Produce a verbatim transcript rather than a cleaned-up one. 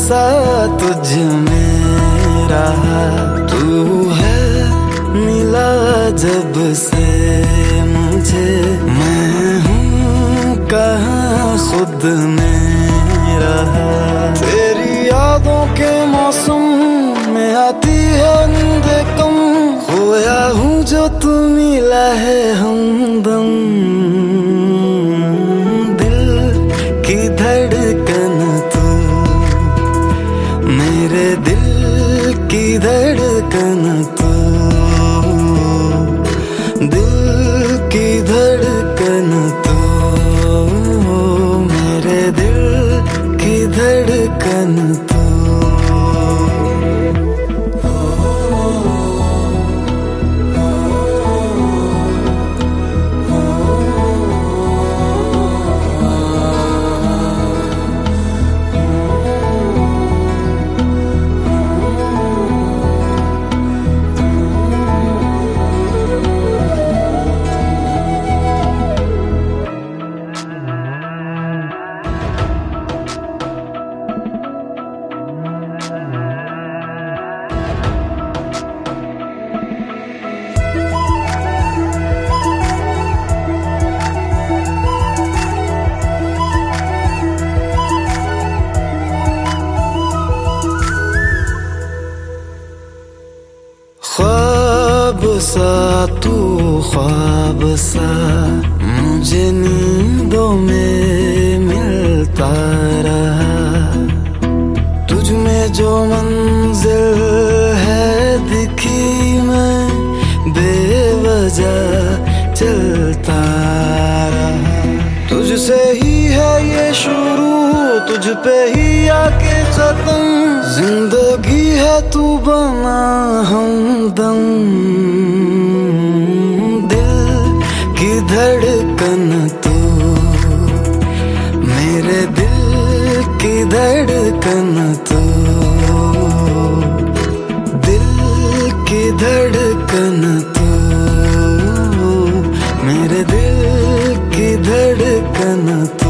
सा तुझ में रहा, तू है मिला जब से मुझे, मैं हूँ कहाँ खुद में रहा। तेरी यादों के मौसम में आती है नींद कम, खोया हूँ जो तू मिला है हमदम। दिल की धड़कन तू, मेरे दिल की धड़कन तू, दिल की धड़कन तू, मेरे दिल की धड़कन तू। ख्वाब सा तू ख्वाब सा मुझे नींदों में मिलता रहा, तुझ में जो मंजिल है दिखी मैं बेवजह चलता रहा। तुझसे ही है ये शुरू, तुझ पे ही आके खत्म, जिंदगी है तू बना हमदम। दिल की धड़कन तू, मेरे दिल की धड़कन तू, दिल की धड़कन तू, मेरे दिल की धड़कन तू।